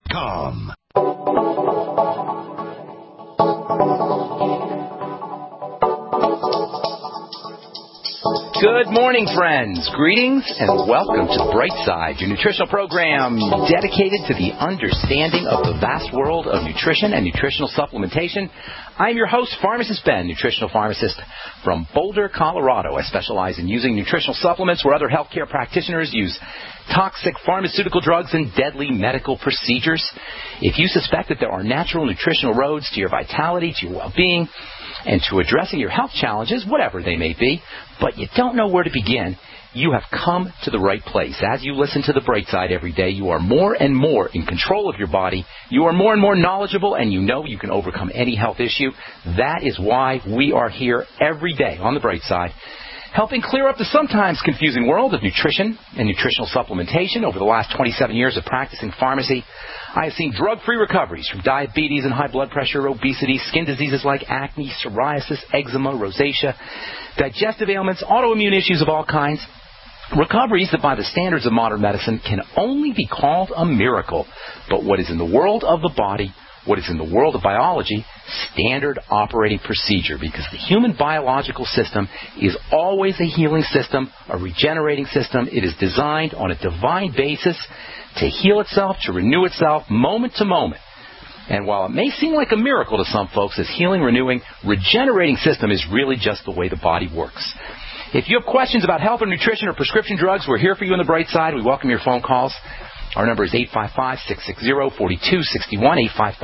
BrightSideBen.com. Good morning, friends. Greetings and welcome to Brightside, your nutritional program dedicated to the understanding of the vast world of nutrition and nutritional supplementation. I'm your host, Pharmacist Ben, nutritional pharmacist from Boulder, Colorado. I specialize in using nutritional supplements where other healthcare practitioners use toxic pharmaceutical drugs and deadly medical procedures. If you suspect that there are natural nutritional roads to your vitality, to your well-being, and to addressing your health challenges, whatever they may be, but you don't know where to begin, you have come to the right place. As you listen to the Bright Side every day, you are more and more in control of your body. You are more and more knowledgeable, and you know you can overcome any health issue. That is why we are here every day on the Bright Side, helping clear up the sometimes confusing world of nutrition and nutritional supplementation. Over the last 27 years of practicing pharmacy, I have seen drug-free recoveries from diabetes and high blood pressure, obesity, skin diseases like acne, psoriasis, eczema, rosacea, digestive ailments, autoimmune issues of all kinds. Recoveries that by the standards of modern medicine can only be called a miracle. But what is in the world of the body, what is in the world of biology, standard operating procedure, because the human biological system is always a healing system, a regenerating system. It is designed on a divine basis to heal itself, to renew itself moment to moment. And while it may seem like a miracle to some folks, this healing, renewing, regenerating system is really just the way the body works. If you have questions about health or nutrition or prescription drugs, we're here for you on the Bright Side. We welcome your phone calls. Our number is 855-660-4261,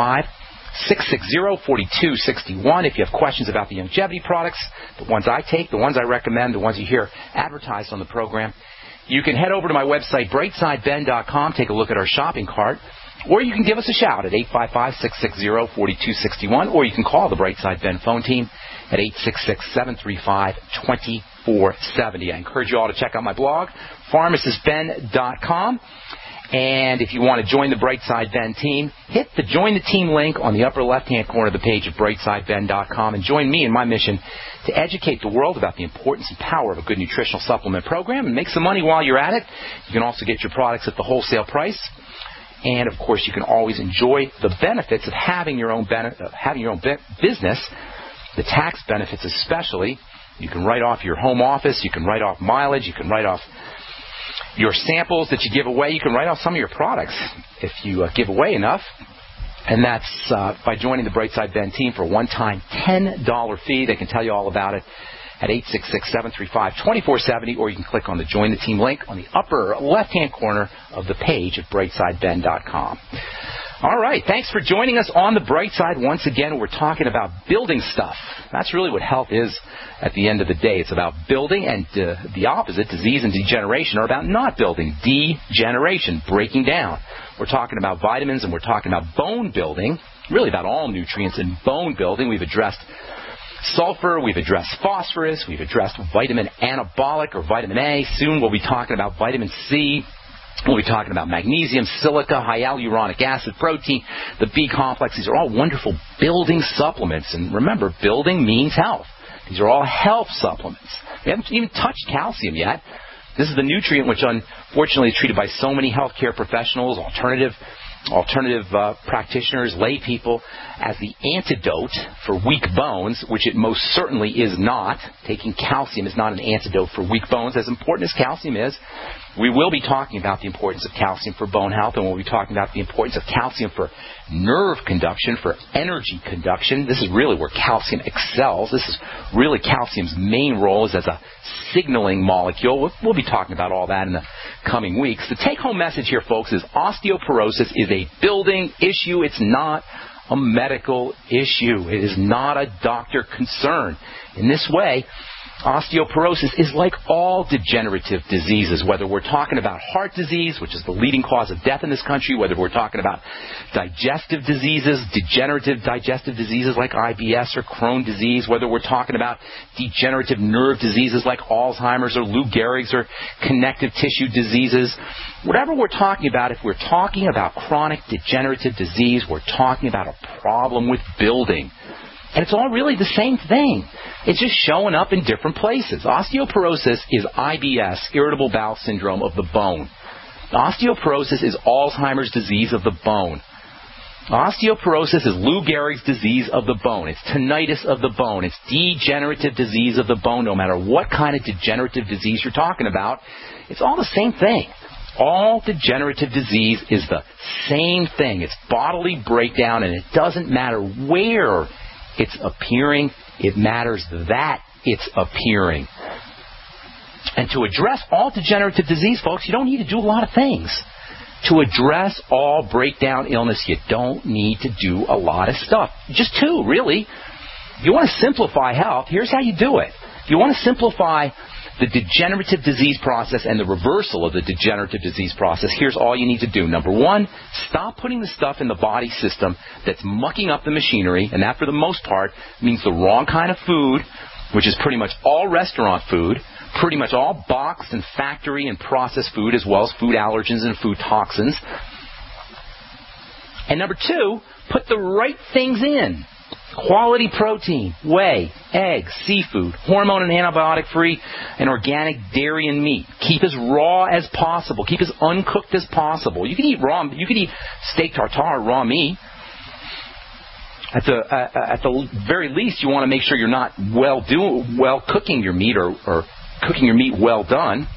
855-660-4261. If you have questions about the longevity products, the ones I take, the ones I recommend, the ones you hear advertised on the program, you can head over to my website, BrightSideBen.com, take a look at our shopping cart, or you can give us a shout at 855-660-4261, or you can call the Brightside Ben phone team at 866-735-2470. I encourage you all to check out my blog, PharmacistBen.com. And if you want to join the Brightside Ben team, hit the Join the Team link on the upper left-hand corner of the page at BrightSideBen.com and join me in my mission to educate the world about the importance and power of a good nutritional supplement program and make some money while you're at it. You can also get your products at the wholesale price. And, of course, you can always enjoy the benefits of having your own business, the tax benefits especially. You can write off your home office. You can write off mileage. You can write off your samples that you give away. You can write off some of your products if you give away enough. And that's by joining the Brightside Ben team for a one-time $10 fee. They can tell you all about it at 866-735-2470, or you can click on the Join the Team link on the upper left-hand corner of the page at BrightSideBen.com. All right, thanks for joining us on the Bright Side. Once again, we're talking about building stuff. That's really what health is at the end of the day. It's about building, and the opposite, disease and degeneration, are about not building, degeneration, breaking down. We're talking about vitamins, and we're talking about bone building, really about all nutrients in bone building. We've addressed sulfur, we've addressed phosphorus, we've addressed vitamin anabolic or vitamin A. Soon we'll be talking about vitamin C. We'll be talking about magnesium, silica, hyaluronic acid, protein, the B complex. These are all wonderful building supplements. And remember, building means health. These are all health supplements. We haven't even touched calcium yet. This is the nutrient which unfortunately is treated by so many healthcare professionals, alternative practitioners, lay people, as the antidote for weak bones, which it most certainly is not. Taking calcium is not an antidote for weak bones. As important as calcium is, we will be talking about the importance of calcium for bone health, and we'll be talking about the importance of calcium for nerve conduction, for energy conduction. This is really where calcium excels. This is really calcium's main role is as a signaling molecule. We'll be talking about all that in the coming weeks. The take-home message here, folks, is osteoporosis is a building issue. It's not a medical issue. It is not a doctor concern. In this way, osteoporosis is like all degenerative diseases, whether we're talking about heart disease, which is the leading cause of death in this country, whether we're talking about digestive diseases, degenerative digestive diseases like IBS or Crohn's disease, whether we're talking about degenerative nerve diseases like Alzheimer's or Lou Gehrig's or connective tissue diseases. Whatever we're talking about, if we're talking about chronic degenerative disease, we're talking about a problem with building. And it's all really the same thing. It's just showing up in different places. Osteoporosis is IBS, irritable bowel syndrome of the bone. Osteoporosis is Alzheimer's disease of the bone. Osteoporosis is Lou Gehrig's disease of the bone. It's tinnitus of the bone. It's degenerative disease of the bone. No matter what kind of degenerative disease you're talking about, it's all the same thing. All degenerative disease is the same thing. It's bodily breakdown, and it doesn't matter where it's appearing. It matters that it's appearing. And to address all degenerative disease, folks, you don't need to do a lot of things. To address all breakdown illness, you don't need to do a lot of stuff. Just two, really. If you want to simplify health, here's how you do it. If you want to simplify the degenerative disease process and the reversal of the degenerative disease process, here's all you need to do. Number one, stop putting the stuff in the body system that's mucking up the machinery, and that, for the most part, means the wrong kind of food, which is pretty much all restaurant food, pretty much all boxed and factory and processed food, as well as food allergens and food toxins. And number two, put the right things in. Quality protein, whey, eggs, seafood, hormone and antibiotic-free, and organic dairy and meat. Keep as raw as possible. Keep as uncooked as possible. You can eat raw. You can eat steak tartare, raw meat. At the very least, you want to make sure you're not well cooking your meat or cooking your meat well done.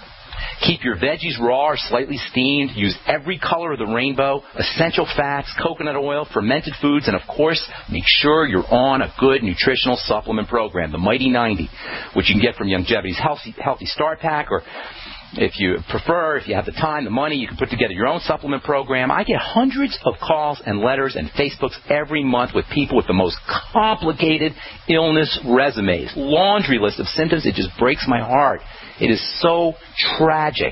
Keep your veggies raw or slightly steamed. Use every color of the rainbow, essential fats, coconut oil, fermented foods, and, of course, make sure you're on a good nutritional supplement program, the Mighty 90, which you can get from Youngevity's Healthy Start Pack, or if you prefer, if you have the time, the money, you can put together your own supplement program. I get hundreds of calls and letters and Facebooks every month with people with the most complicated illness resumes, laundry list of symptoms. It just breaks my heart. It is so tragic.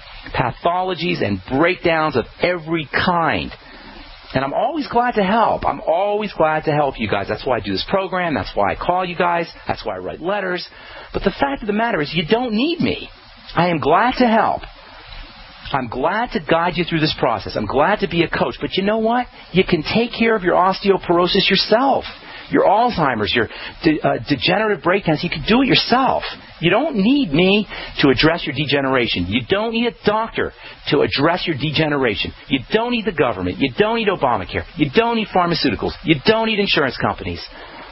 Pathologies and breakdowns of every kind. And I'm always glad to help. I'm always glad to help you guys. That's why I do this program. That's why I call you guys. That's why I write letters. But the fact of the matter is, you don't need me. I am glad to help. I'm glad to guide you through this process. I'm glad to be a coach. But you know what? You can take care of your osteoporosis yourself. Your Alzheimer's, your degenerative breakdowns, you can do it yourself. You don't need me to address your degeneration. You don't need a doctor to address your degeneration. You don't need the government. You don't need Obamacare. You don't need pharmaceuticals. You don't need insurance companies.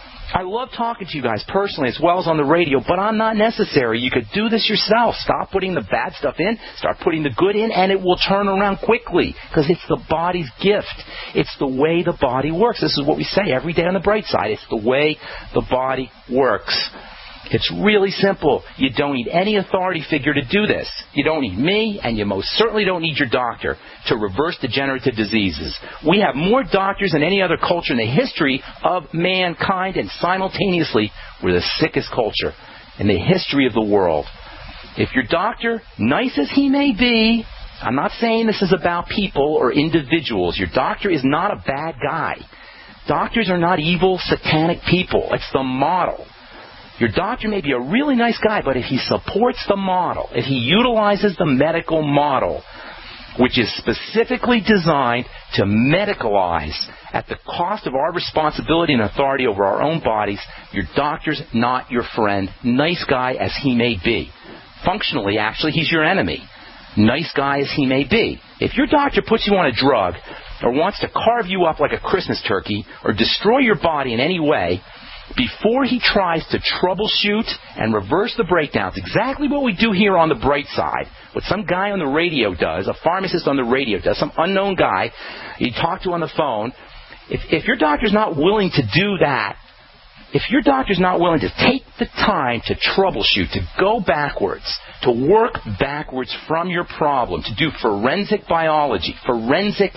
I love talking to you guys personally as well as on the radio, but I'm not necessary. You could do this yourself. Stop putting the bad stuff in, start putting the good in, and it will turn around quickly because it's the body's gift. It's the way the body works. This is what we say every day on the Bright Side. It's the way the body works. It's really simple. You don't need any authority figure to do this. You don't need me, and you most certainly don't need your doctor to reverse degenerative diseases. We have more doctors than any other culture in the history of mankind, and simultaneously, we're the sickest culture in the history of the world. If your doctor, nice as he may be, I'm not saying this is about people or individuals. Your doctor is not a bad guy. Doctors are not evil, satanic people. It's the model. Your doctor may be a really nice guy, but if he supports the model, if he utilizes the medical model, which is specifically designed to medicalize at the cost of our responsibility and authority over our own bodies, your doctor's not your friend, nice guy as he may be. Functionally, actually, he's your enemy, nice guy as he may be. If your doctor puts you on a drug or wants to carve you up like a Christmas turkey or destroy your body in any way, before he tries to troubleshoot and reverse the breakdowns, exactly what we do here on the Bright Side, what some guy on the radio does, a pharmacist on the radio does, some unknown guy you talk to on the phone, if your doctor's not willing to do that, if your doctor's not willing to take the time to troubleshoot, to go backwards, to work backwards from your problem, to do forensic biology, forensic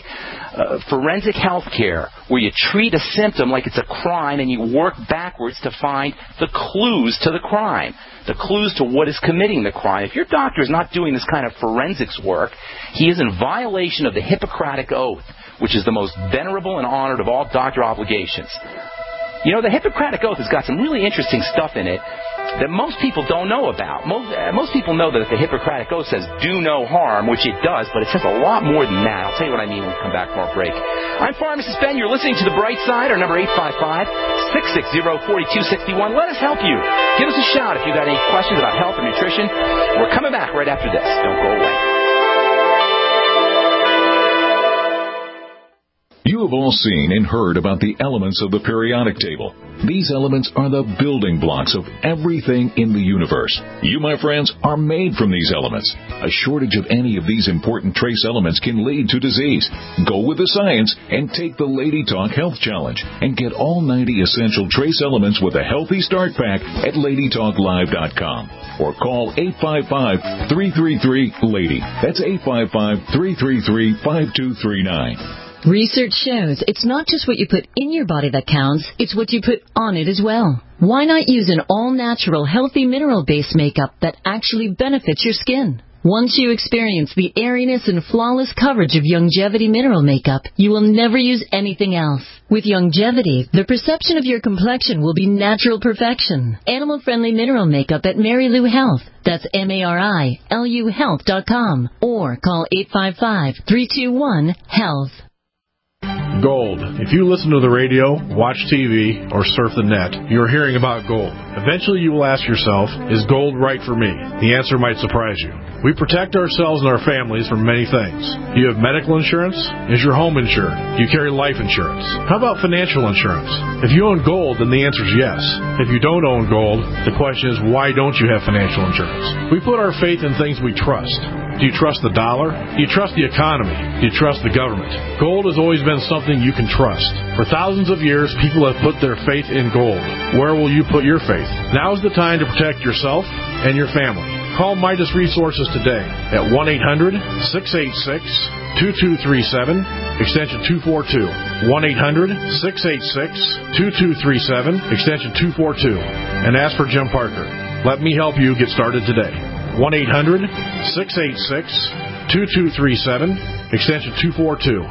health care, where you treat a symptom like it's a crime and you work backwards to find the clues to the crime, the clues to what is committing the crime. If your doctor is not doing this kind of forensics work, he is in violation of the Hippocratic Oath, which is the most venerable and honored of all doctor obligations. You know, the Hippocratic Oath has got some really interesting stuff in it that most people don't know about. Most people know that the Hippocratic Oath says do no harm, which it does, but it says a lot more than that. I'll tell you what I mean when we come back from our break. I'm Pharmacist Ben. You're listening to The Bright Side. Our number 855-660-4261. Let us help you. Give us a shout if you've got any questions about health or nutrition. We're coming back right after this. Don't go away. You have all seen and heard about the elements of the periodic table. These elements are the building blocks of everything in the universe. You, my friends, are made from these elements. A shortage of any of these important trace elements can lead to disease. Go with the science and take the Lady Talk Health Challenge and get all 90 essential trace elements with a healthy start pack at LadyTalkLive.com or call 855-333-LADY. That's 855-333-5239. Research shows it's not just what you put in your body that counts, it's what you put on it as well. Why not use an all-natural, healthy mineral-based makeup that actually benefits your skin? Once you experience the airiness and flawless coverage of Youngevity mineral makeup, you will never use anything else. With Youngevity, the perception of your complexion will be natural perfection. Animal-friendly mineral makeup at Mary Lou Health. That's MARILU Health.com or call 855-321-HEALTH. Gold. If you listen to the radio, watch TV, or surf the net, you're hearing about gold. Eventually you will ask yourself, is gold right for me? The answer might surprise you. We protect ourselves and our families from many things. Do you have medical insurance? Is your home insured? Do you carry life insurance? How about financial insurance? If you own gold, then the answer is yes. If you don't own gold, the question is, why don't you have financial insurance? We put our faith in things we trust. Do you trust the dollar? Do you trust the economy? Do you trust the government? Gold has always been something you can trust. For thousands of years, people have put their faith in gold. Where will you put your faith? Now is the time to protect yourself and your family. Call Midas Resources today at 1-800-686-2237, extension 242. 1-800-686-2237, extension 242. And ask for Jim Parker. Let me help you get started today. 1-800-686-2237, extension 242.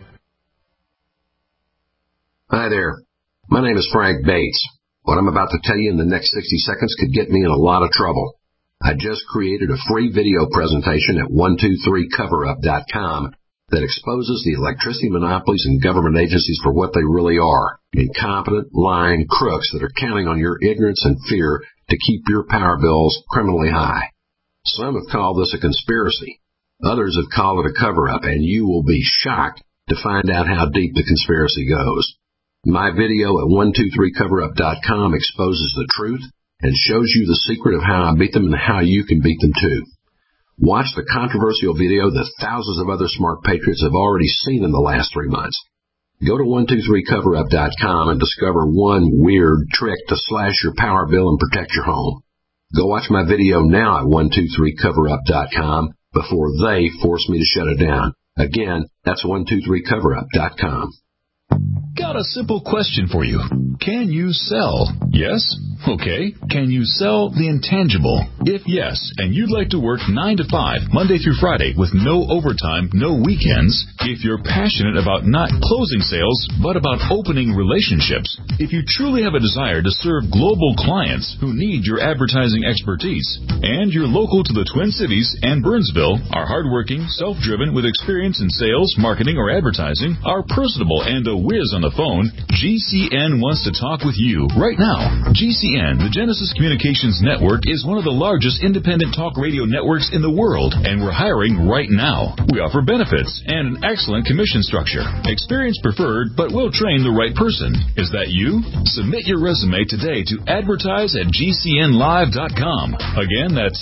Hi there. My name is Frank Bates. What I'm about to tell you in the next 60 seconds could get me in a lot of trouble. I just created a free video presentation at 123coverup.com that exposes the electricity monopolies and government agencies for what they really are. Incompetent, lying crooks that are counting on your ignorance and fear to keep your power bills criminally high. Some have called this a conspiracy. Others have called it a cover-up, and you will be shocked to find out how deep the conspiracy goes. My video at 123coverup.com exposes the truth and shows you the secret of how I beat them and how you can beat them too. Watch the controversial video that thousands of other smart patriots have already seen in the last 3 months. Go to 123coverup.com and discover one weird trick to slash your power bill and protect your home. Go watch my video now at 123coverup.com before they force me to shut it down. Again, that's 123coverup.com. Got a simple question for you. Can you sell? Yes? Okay. Can you sell the intangible? If yes, and you'd like to work 9 to 5, Monday through Friday, with no overtime, no weekends, if you're passionate about not closing sales, but about opening relationships, if you truly have a desire to serve global clients who need your advertising expertise, and you're local to the Twin Cities and Burnsville, are hardworking, self-driven, with experience in sales, marketing, or advertising, are personable and a whiz on the phone, GCN wants to talk with you right now. GCN, the Genesis Communications Network, is one of the largest independent talk radio networks in the world, and we're hiring right now. We offer benefits and an excellent commission structure. Experience preferred, but we'll train the right person. Is that you? Submit your resume today to advertise@gcnlive.com. Again, that's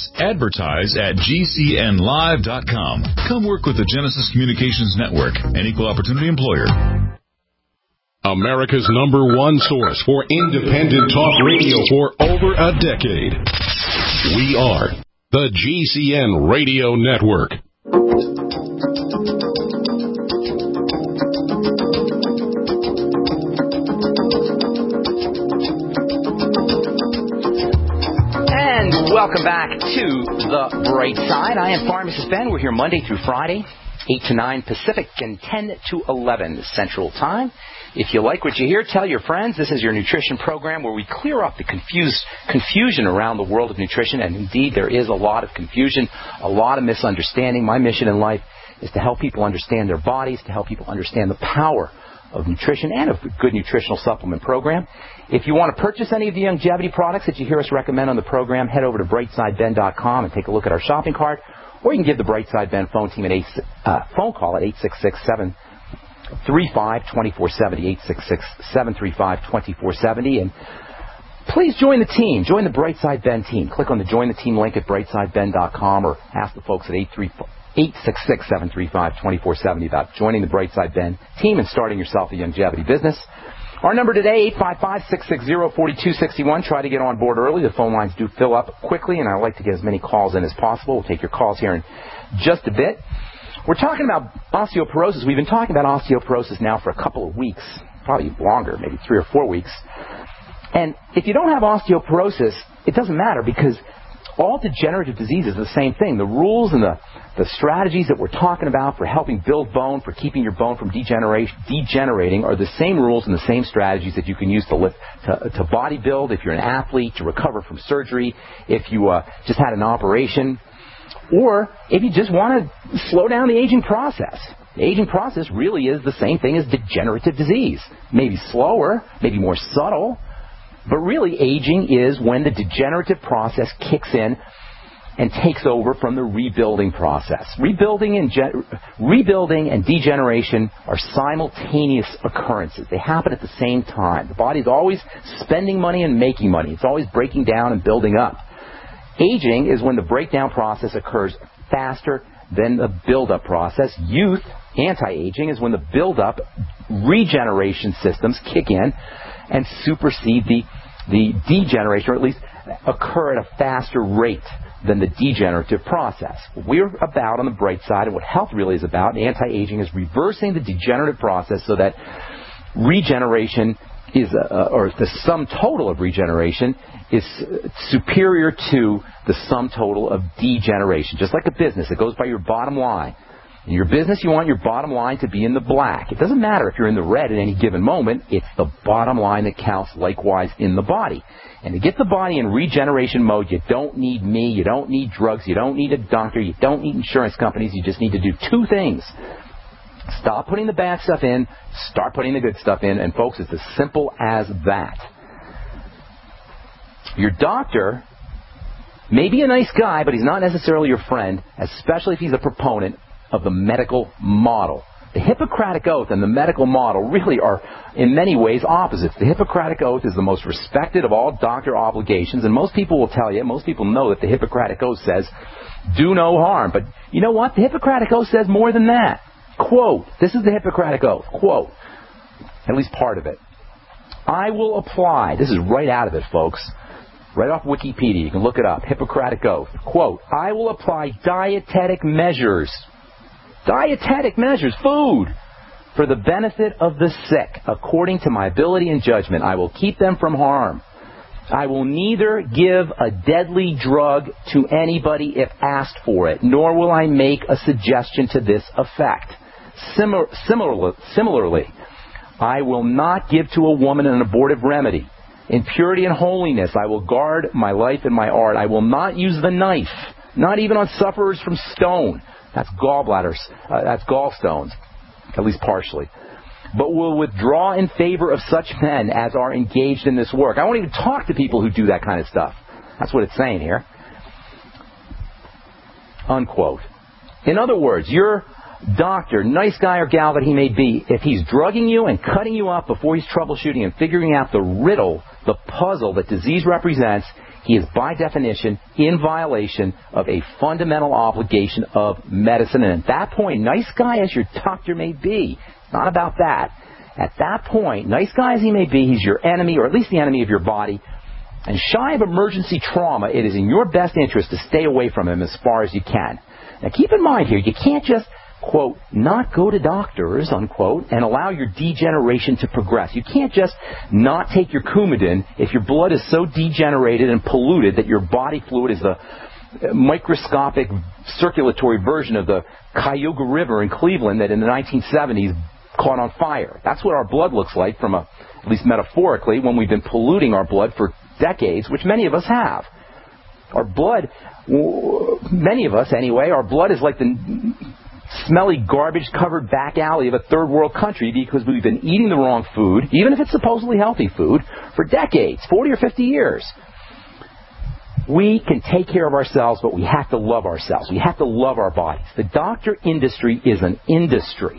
advertise@gcnlive.com. Come work with the Genesis Communications Network, an equal opportunity employer. America's #1 source for independent talk radio for over a decade. We are the GCN Radio Network. And welcome back to The Bright Side. I am Pharmacist Ben. We're here Monday through Friday, 8 to 9 Pacific and 10 to 11 Central Time. If you like what you hear, tell your friends. This is your nutrition program where we clear up the confusion around the world of nutrition. And indeed, there is a lot of confusion, a lot of misunderstanding. My mission in life is to help people understand their bodies, to help people understand the power of nutrition and of a good nutritional supplement program. If you want to purchase any of the Youngevity products that you hear us recommend on the program, head over to brightsideben.com and take a look at our shopping cart. Or you can give the Brightside Ben phone team phone call at 833-735-2470, 866-735-2470. And please join the team. Join the Brightside Ben team. Click on the Join the Team link at brightsideben.com or ask the folks at 866-735-2470 about joining the Brightside Ben team and starting yourself a longevity business. Our number today, 855-660-4261. Try to get on board early. The phone lines do fill up quickly, and I'd like to get as many calls in as possible. We'll take your calls here in just a bit. We're talking about osteoporosis. We've been talking about osteoporosis now for a couple of weeks, probably longer, maybe 3 or 4 weeks. And if you don't have osteoporosis, it doesn't matter because all degenerative disease is the same thing. The rules and the strategies that we're talking about for helping build bone, for keeping your bone from degenerating are the same rules and the same strategies that you can use to bodybuild, if you're an athlete, to recover from surgery, if you just had an operation, or if you just want to slow down the aging process. The aging process really is the same thing as degenerative disease. Maybe slower, maybe more subtle, but really aging is when the degenerative process kicks in and takes over from the rebuilding process. Rebuilding and degeneration are simultaneous occurrences. They happen at the same time. The body's always spending money and making money. It's always breaking down and building up. Aging is when the breakdown process occurs faster than the build-up process. Youth, anti-aging, is when the build-up regeneration systems kick in and supersede the degeneration, or at least occur at a faster rate than the degenerative process. What we're about on the bright side, and what health really is about, anti-aging, is reversing the degenerative process so that regeneration is, or the sum total of regeneration is superior to the sum total of degeneration. Just like a business, it goes by your bottom line. In your business, you want your bottom line to be in the black. It doesn't matter if you're in the red at any given moment. It's the bottom line that counts, likewise in the body. And to get the body in regeneration mode, you don't need me, you don't need drugs, you don't need a doctor, you don't need insurance companies. You just need to do 2 things. Stop putting the bad stuff in, start putting the good stuff in. And folks, it's as simple as that. Your doctor may be a nice guy, but he's not necessarily your friend, especially if he's a proponent of the medical model. The Hippocratic Oath and the medical model really are, in many ways, opposites. The Hippocratic Oath is the most respected of all doctor obligations, and most people will tell you, most people know that the Hippocratic Oath says, do no harm. But you know what? The Hippocratic Oath says more than that. Quote, this is the Hippocratic Oath, quote, at least part of it. I will apply, this is right out of it, folks, right off Wikipedia, you can look it up, Hippocratic Oath, quote, I will apply dietetic measures, food, for the benefit of the sick, according to my ability and judgment. I will keep them from harm. I will neither give a deadly drug to anybody if asked for it, nor will I make a suggestion to this effect. Similarly, I will not give to a woman an abortive remedy. In purity and holiness, I will guard my life and my art. I will not use the knife, not even on sufferers from stone. That's gallbladders. That's gallstones, at least partially. But will withdraw in favor of such men as are engaged in this work. I won't even talk to people who do that kind of stuff. That's what it's saying here. Unquote. In other words, your doctor, nice guy or gal that he may be, if he's drugging you and cutting you up before he's troubleshooting and figuring out the riddle, the puzzle that disease represents, he is by definition in violation of a fundamental obligation of medicine. And at that point, nice guy as your doctor may be, it's not about that. At that point, nice guy as he may be, he's your enemy, or at least the enemy of your body. And shy of emergency trauma, it is in your best interest to stay away from him as far as you can. Now keep in mind here, you can't just, quote, not go to doctors, unquote, and allow your degeneration to progress. You can't just not take your Coumadin if your blood is so degenerated and polluted that your body fluid is the microscopic circulatory version of the Cayuga River in Cleveland that in the 1970s caught on fire. That's what our blood looks like from at least metaphorically, when we've been polluting our blood for decades, which many of us have. Our blood, many of us anyway, our blood is like the smelly, garbage-covered back alley of a third-world country because we've been eating the wrong food, even if it's supposedly healthy food, for decades, 40 or 50 years. We can take care of ourselves, but we have to love ourselves. We have to love our bodies. The doctor industry is an industry.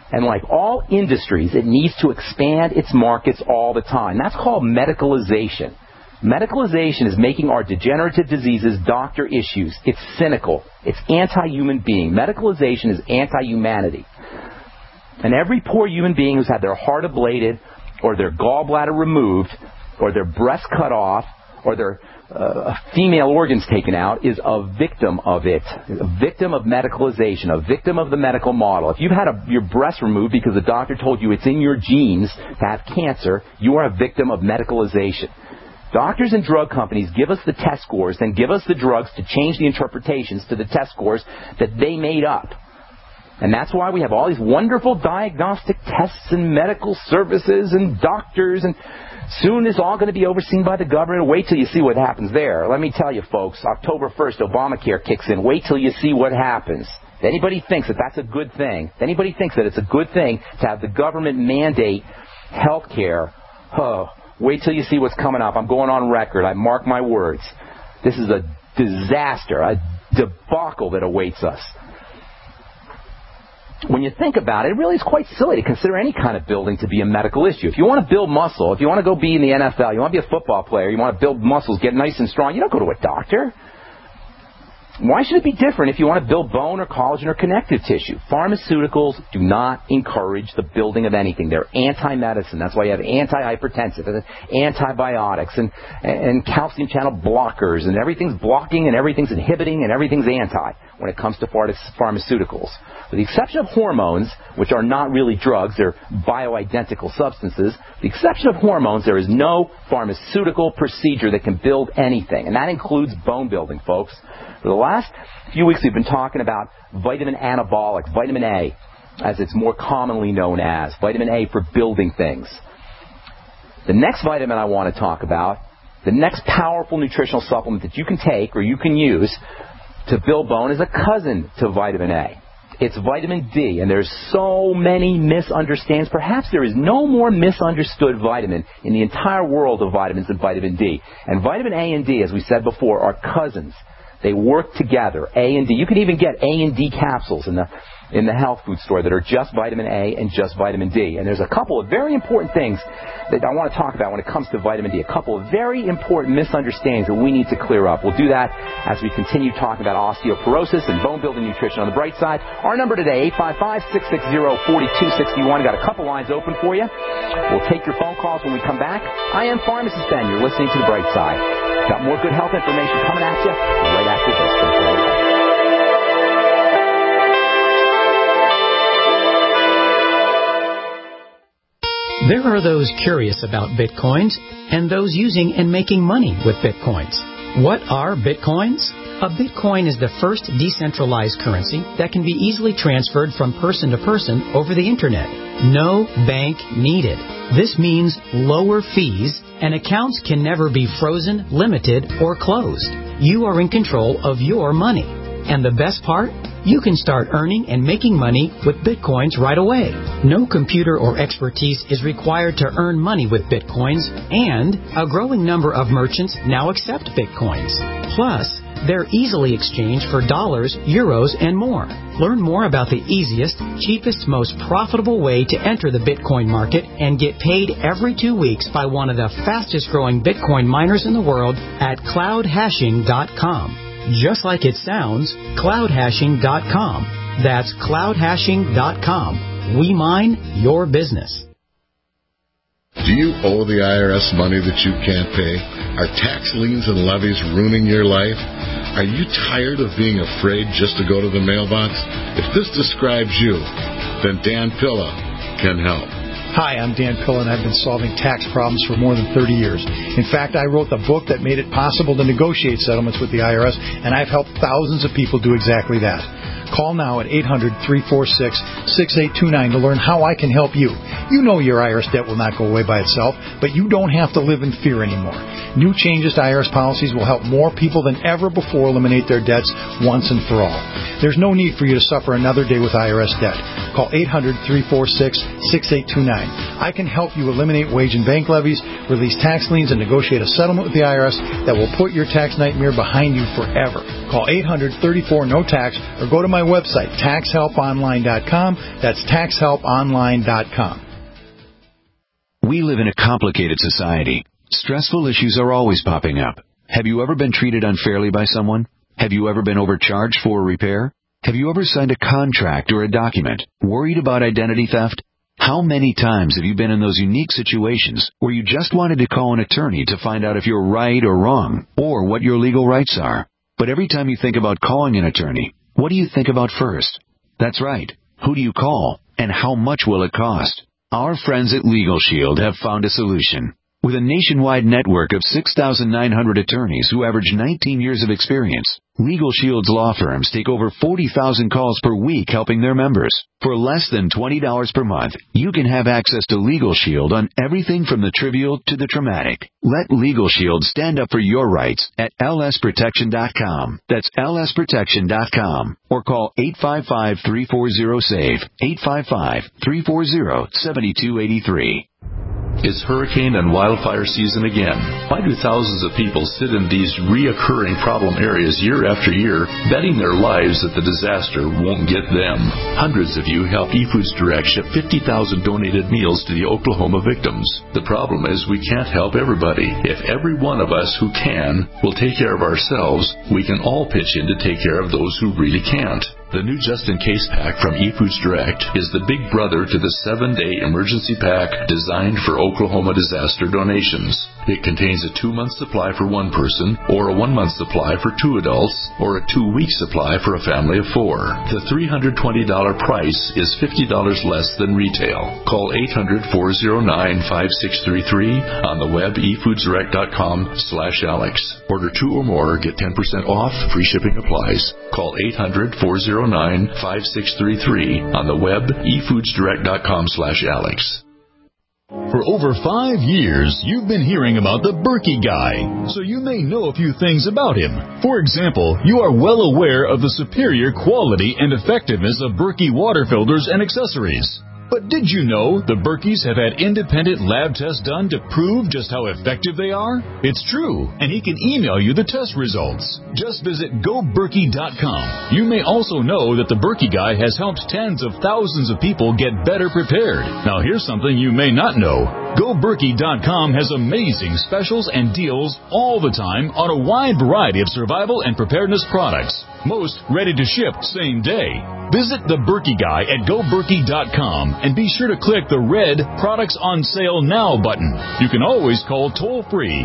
And like all industries, it needs to expand its markets all the time. That's called medicalization. Medicalization is making our degenerative diseases doctor issues. It's cynical. It's anti-human being. Medicalization is anti-humanity. And every poor human being who's had their heart ablated, or their gallbladder removed, or their breast cut off, or their female organs taken out is a victim of it, a victim of medicalization, a victim of the medical model. If you've had your breast removed because the doctor told you it's in your genes to have cancer, you are a victim of medicalization. Doctors and drug companies give us the test scores, then give us the drugs to change the interpretations to the test scores that they made up. And that's why we have all these wonderful diagnostic tests and medical services and doctors, and soon it's all going to be overseen by the government. Wait till you see what happens there. Let me tell you, folks, October 1st, Obamacare kicks in. Wait till you see what happens. If anybody thinks that that's a good thing, if anybody thinks that it's a good thing to have the government mandate health care, wait till you see what's coming up. I'm going on record. I mark my words. This is a disaster, a debacle that awaits us. When you think about it, it really is quite silly to consider any kind of building to be a medical issue. If you want to build muscle, if you want to go be in the NFL, you want to be a football player, you want to build muscles, get nice and strong, you don't go to a doctor. Why should it be different if you want to build bone or collagen or connective tissue? Pharmaceuticals do not encourage the building of anything. They're anti-medicine. That's why you have antihypertensive and antibiotics and calcium channel blockers, and everything's blocking and everything's inhibiting and everything's anti when it comes to pharmaceuticals. With the exception of hormones, which are not really drugs, they're bioidentical substances, with the exception of hormones, there is no pharmaceutical procedure that can build anything. And that includes bone building, folks. For the last few weeks, we've been talking about vitamin anabolic, vitamin A, as it's more commonly known as, vitamin A for building things. The next vitamin I want to talk about, the next powerful nutritional supplement that you can take or you can use to build bone is a cousin to vitamin A. It's vitamin D, and there's so many misunderstandings. Perhaps there is no more misunderstood vitamin in the entire world of vitamins than vitamin D. And vitamin A and D, as we said before, are cousins. They work together, A and D. You can even get A and D capsules in the health food store that are just vitamin A and just vitamin D. And there's a couple of very important things that I want to talk about when it comes to vitamin D. A couple of very important misunderstandings that we need to clear up. We'll do that as we continue talking about osteoporosis and bone-building nutrition on the bright side. Our number today, 855-660-4261. Got a couple lines open for you. We'll take your phone calls when we come back. I am Pharmacist Ben. You're listening to The Bright Side. Got more good health information coming at you right after this. There are those curious about Bitcoins and those using and making money with Bitcoins. What are Bitcoins? A Bitcoin is the first decentralized currency that can be easily transferred from person to person over the Internet. No bank needed. This means lower fees, and accounts can never be frozen, limited, or closed. You are in control of your money. And the best part? You can start earning and making money with Bitcoins right away. No computer or expertise is required to earn money with Bitcoins, and a growing number of merchants now accept Bitcoins. Plus, they're easily exchanged for dollars, euros, and more. Learn more about the easiest, cheapest, most profitable way to enter the Bitcoin market and get paid every 2 weeks by one of the fastest-growing Bitcoin miners in the world at cloudhashing.com. Just like it sounds, cloudhashing.com. That's cloudhashing.com. We mine your business. Do you owe the IRS money that you can't pay? Are tax liens and levies ruining your life? Are you tired of being afraid just to go to the mailbox? If this describes you, then Dan Pilla can help. Hi, I'm Dan Pilla, and I've been solving tax problems for more than 30 years. In fact, I wrote the book that made it possible to negotiate settlements with the IRS, and I've helped thousands of people do exactly that. Call now at 800-346-6829 to learn how I can help you. You know your IRS debt will not go away by itself, but you don't have to live in fear anymore. New changes to IRS policies will help more people than ever before eliminate their debts once and for all. There's no need for you to suffer another day with IRS debt. Call 800-346-6829. I can help you eliminate wage and bank levies, release tax liens, and negotiate a settlement with the IRS that will put your tax nightmare behind you forever. Call 800-34-NO-TAX or go to my website, taxhelponline.com. That's taxhelponline.com. We live in a complicated society. Stressful issues are always popping up. Have you ever been treated unfairly by someone? Have you ever been overcharged for a repair? Have you ever signed a contract or a document? Worried about identity theft? How many times have you been in those unique situations where you just wanted to call an attorney to find out if you're right or wrong, or what your legal rights are? But every time you think about calling an attorney, what do you think about first? That's right. Who do you call, and how much will it cost? Our friends at Legal Shield have found a solution. With a nationwide network of 6,900 attorneys who average 19 years of experience, Legal Shield's law firms take over 40,000 calls per week helping their members. For less than $20 per month, you can have access to Legal Shield on everything from the trivial to the traumatic. Let Legal Shield stand up for your rights at lsprotection.com. That's lsprotection.com. Or call 855-340-SAVE, 855-340-7283. It's hurricane and wildfire season again. Why do thousands of people sit in these reoccurring problem areas year after year, betting their lives that the disaster won't get them? Hundreds of you help eFoods Direct ship 50,000 donated meals to the Oklahoma victims. The problem is we can't help everybody. If every one of us who can will take care of ourselves, we can all pitch in to take care of those who really can't. The new just-in-case pack from eFoods Direct is the big brother to the 7-day emergency pack designed for Oklahoma disaster donations. It contains a 2-month supply for one person, or a 1-month supply for 2 adults, or a 2-week supply for a family of 4. The $320 price is $50 less than retail. Call 800-409-5633 on the web efoodsdirect.com/Alex. Order 2 or more, get 10% off, free shipping applies. Call 800-409-5633 on the web efoodsdirect.com/Alex. For over 5 years, you've been hearing about the Berkey Guy, so you may know a few things about him. For example, you are well aware of the superior quality and effectiveness of Berkey water filters and accessories. But did you know the Berkeys have had independent lab tests done to prove just how effective they are? It's true, and he can email you the test results. Just visit GoBerkey.com. You may also know that the Berkey Guy has helped tens of thousands of people get better prepared. Now here's something you may not know. GoBerkey.com has amazing specials and deals all the time on a wide variety of survival and preparedness products. Most ready to ship same day. Visit the Berkey Guy at GoBerkey.com and be sure to click the red Products on Sale Now button. You can always call toll-free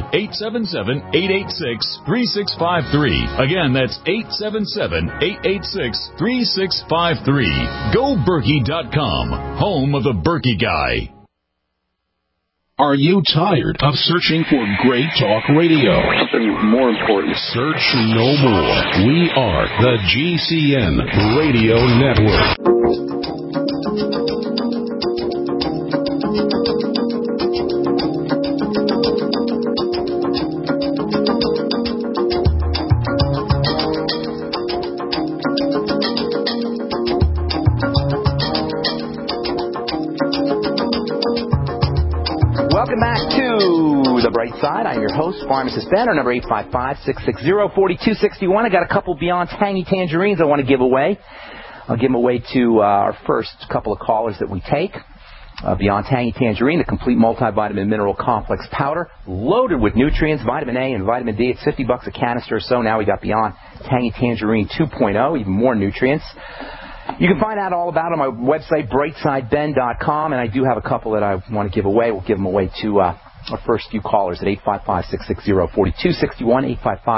877-886-3653. Again, that's 877-886-3653. GoBerkey.com, home of the Berkey Guy. Are you tired of searching for great talk radio? Something more important. Search no more. We are the GCN Radio Network. Welcome back to The Bright Side. I'm your host, Pharmacist Ben, our number 855-660-4261. I got a couple Beyond Tangy Tangerines I want to give away. I'll give them away to our first couple of callers that we take. Beyond Tangy Tangerine, the complete multivitamin mineral complex powder, loaded with nutrients, vitamin A and vitamin D. It's $50 a canister or so. Now we got Beyond Tangy Tangerine 2.0, even more nutrients. You can find out all about it on my website, brightsideben.com, and I do have a couple that I want to give away. We'll give them away to our first few callers at 855-660-4261,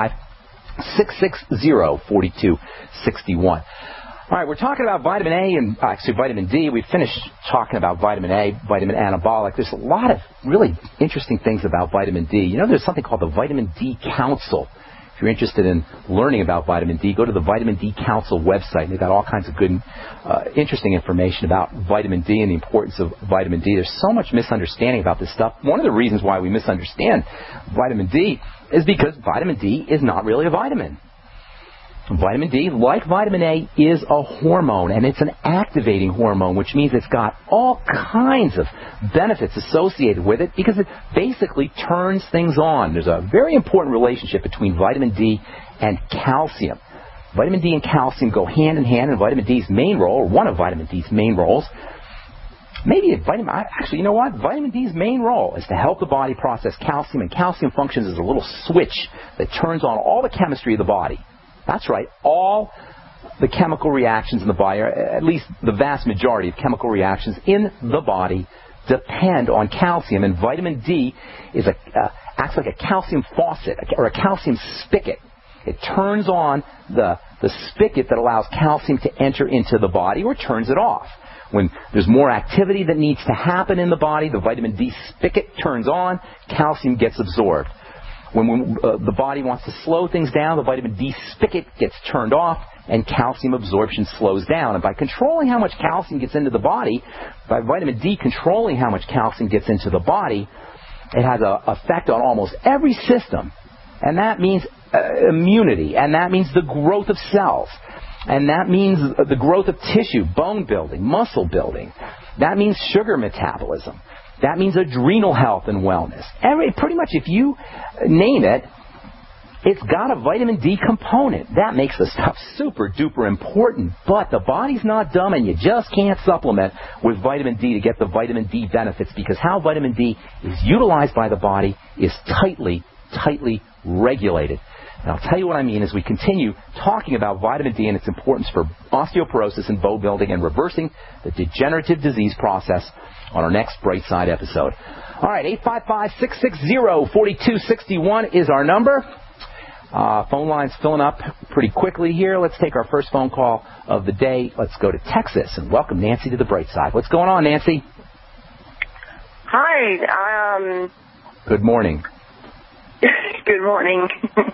855-660-4261. All right, we're talking about vitamin A and actually vitamin D. We finished talking about vitamin A, vitamin anabolic. There's a lot of really interesting things about vitamin D. You know, there's something called the Vitamin D Council. If you're interested in learning about vitamin D, go to the Vitamin D Council website. They've got all kinds of good, interesting information about vitamin D and the importance of vitamin D. There's so much misunderstanding about this stuff. One of the reasons why we misunderstand vitamin D is because vitamin D is not really a vitamin. Vitamin D, like vitamin A, is a hormone, and it's an activating hormone, which means it's got all kinds of benefits associated with it because it basically turns things on. There's a very important relationship between vitamin D and calcium. Vitamin D and calcium go hand in hand, and vitamin D's main role, or one of vitamin D's main roles, actually, you know what? Vitamin D's main role is to help the body process calcium, and calcium functions as a little switch that turns on all the chemistry of the body. That's right, all the chemical reactions in the body, or at least the vast majority of chemical reactions in the body, depend on calcium, and vitamin D acts like a calcium faucet, or a calcium spigot. It turns on the spigot that allows calcium to enter into the body, or turns it off. When there's more activity that needs to happen in the body, the vitamin D spigot turns on, calcium gets absorbed. When the body wants to slow things down, the vitamin D spigot gets turned off, and calcium absorption slows down. And by controlling how much calcium gets into the body, by vitamin D controlling how much calcium gets into the body, it has an effect on almost every system. And that means immunity, and that means the growth of cells, and that means the growth of tissue, bone building, muscle building. That means sugar metabolism. That means adrenal health and wellness. Pretty much if you name it, it's got a vitamin D component. That makes the stuff super duper important. But the body's not dumb, and you just can't supplement with vitamin D to get the vitamin D benefits, because how vitamin D is utilized by the body is tightly regulated. And I'll tell you what I mean as we continue talking about vitamin D and its importance for osteoporosis and bone building and reversing the degenerative disease process on our next Bright Side episode. All right, 855-660-4261 is our number. Phone line's filling up pretty quickly here. Let's take our first phone call of the day. Let's go to Texas and welcome Nancy to the Bright Side. What's going on, Nancy? Hi. Good morning. Good morning.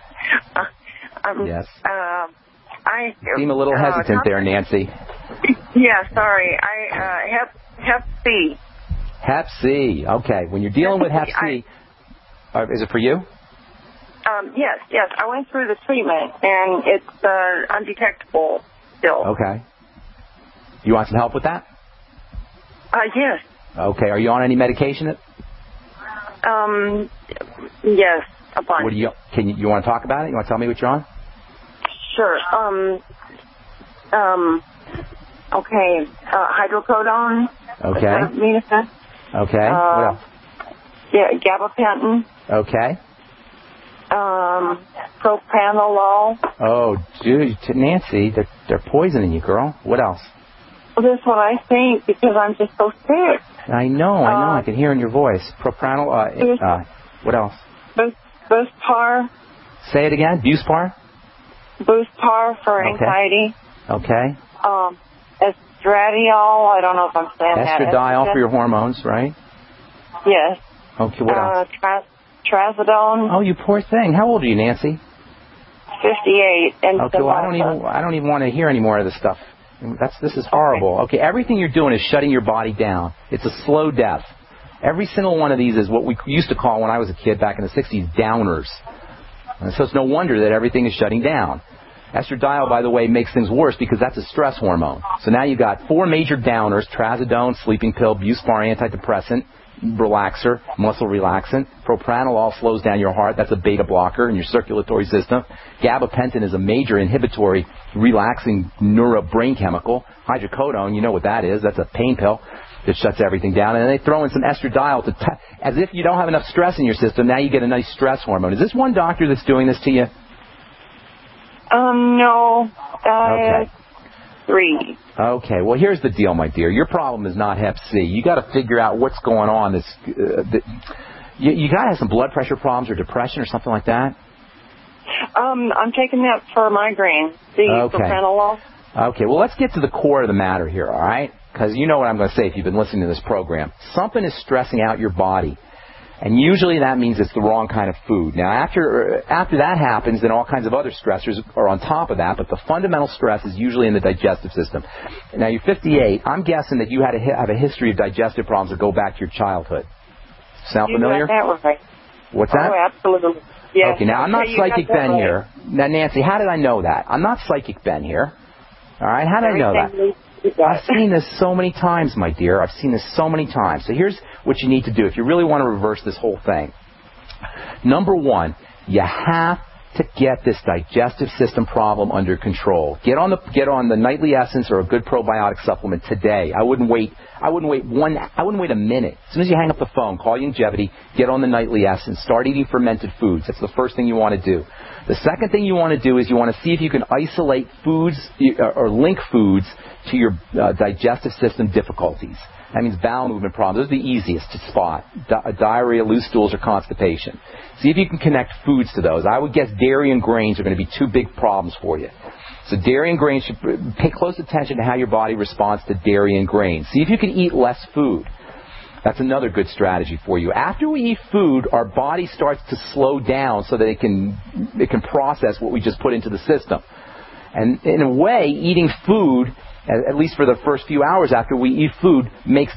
Yes. You seem a little hesitant there, Nancy. Yeah, sorry. Hep C. Hep C. Okay. When you're dealing with Hep C, is it for you? Yes. I went through the treatment, and it's undetectable still. Okay. You want some help with that? Yes. Okay. Are you on any medication? Yes, a bunch. What do you want to talk about it? You want to tell me what you're on? Sure. Okay. Hydrocodone. Okay. Acetaminophen. Okay. What else? Yeah, gabapentin. Okay. Propranolol. Oh, dude, Nancy, they're poisoning you, girl. What else? Well, that's what I think, because I'm just so sick. I know. I can hear in your voice. Propranolol. What else? Buspar. Say it again. Buspar. Buspar for anxiety. Okay. Estradiol. I don't know if I'm saying that. Estradiol for your hormones, right? Yes. Okay. What else? Trazodone. Oh, you poor thing. How old are you, Nancy? 58. And okay. Well, I don't even want to hear any more of this stuff. This is horrible. Okay. Everything you're doing is shutting your body down. It's a slow death. Every single one of these is what we used to call, when I was a kid back in the 60s, downers. And so it's no wonder that everything is shutting down. Estradiol, by the way, makes things worse because that's a stress hormone. So now you've got 4 major downers: trazodone, sleeping pill, Buspar, antidepressant, relaxer, muscle relaxant. Propranolol slows down your heart. That's a beta blocker in your circulatory system. Gabapentin is a major inhibitory, relaxing brain chemical. Hydrocodone, you know what that is. That's a pain pill that shuts everything down. And then they throw in some estradiol as if you don't have enough stress in your system. Now you get a nice stress hormone. Is this one doctor that's doing this to you? No. Okay. 3. Okay. Well, here's the deal, my dear. Your problem is not Hep C. You got to figure out what's going on. You got to have some blood pressure problems or depression or something like that. I'm taking that for migraine. The propranolol. Okay. Well, let's get to the core of the matter here. All right. Because you know what I'm going to say if you've been listening to this program. Something is stressing out your body. And usually that means it's the wrong kind of food. Now, after that happens, then all kinds of other stressors are on top of that. But the fundamental stress is usually in the digestive system. Now, you're 58. I'm guessing that you have a history of digestive problems that go back to your childhood. Sound familiar? That right. What's that? Oh, absolutely. Yes. Okay, now I'm not Psychic Ben right. here. Now, Nancy, how did I know that? I'm not Psychic Ben here. All right, how did I know that? I've seen this so many times, my dear. I've seen this so many times. So here's what you need to do if you really want to reverse this whole thing. Number one, you have to get this digestive system problem under control. Get on the Nightly Essence or a good probiotic supplement today. I wouldn't wait a minute. As soon as you hang up the phone, call Youngevity, get on the Nightly Essence, start eating fermented foods. That's the first thing you want to do. The second thing you want to do is you want to see if you can isolate foods or link foods to your digestive system difficulties. That means bowel movement problems. Those are the easiest to spot. Diarrhea, loose stools, or constipation. See if you can connect foods to those. I would guess dairy and grains are going to be two big problems for you. So dairy and grains, should pay close attention to how your body responds to dairy and grains. See if you can eat less food. That's another good strategy for you. After we eat food, our body starts to slow down so that it can process what we just put into the system. And in a way, eating food, at least for the first few hours after we eat food, makes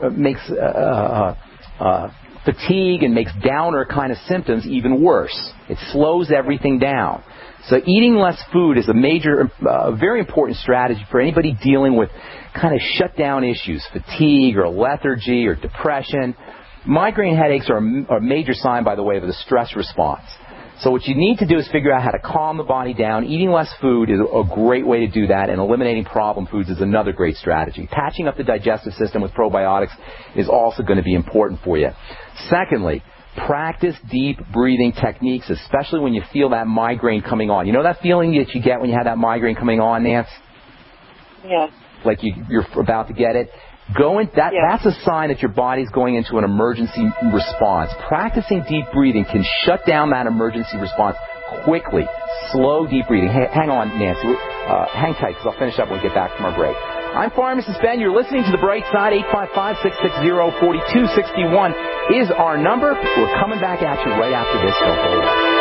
fatigue and makes downer kind of symptoms even worse. It slows everything down. So eating less food is a major, very important strategy for anybody dealing with kind of shutdown issues, fatigue or lethargy or depression. Migraine headaches are a major sign, by the way, of the stress response. So what you need to do is figure out how to calm the body down. Eating less food is a great way to do that, and eliminating problem foods is another great strategy. Patching up the digestive system with probiotics is also going to be important for you. Secondly, practice deep breathing techniques, especially when you feel that migraine coming on. You know that feeling that you get when you have that migraine coming on, Nance? Yes. Like you're about to get it? That's a sign that your body's going into an emergency response. Practicing deep breathing can shut down that emergency response quickly. Slow deep breathing. Hang on, Nancy. Hang tight, because I'll finish up when we get back from our break. I'm Pharmacist Ben. You're listening to The Bright Side. 855-660-4261 is our number. We're coming back at you right after this. Don't go away.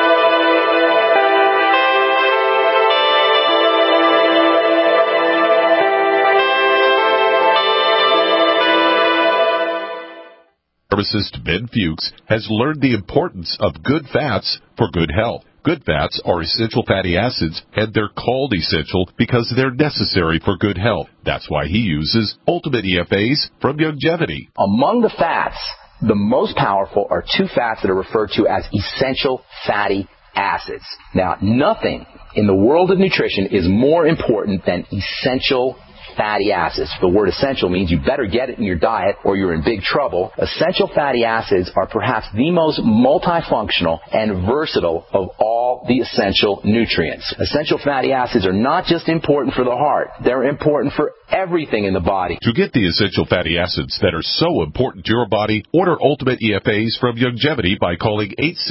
Pharmacist Ben Fuchs has learned the importance of good fats for good health. Good fats are essential fatty acids, and they're called essential because they're necessary for good health. That's why he uses Ultimate EFAs from Youngevity. Among the fats, the most powerful are two fats that are referred to as essential fatty acids. Now, nothing in the world of nutrition is more important than essential fatty acids. The word essential means you better get it in your diet or you're in big trouble. Essential fatty acids are perhaps the most multifunctional and versatile of all the essential nutrients. Essential fatty acids are not just important for the heart. They're important for everything in the body. To get the essential fatty acids that are so important to your body, order Ultimate EFAs from Youngevity by calling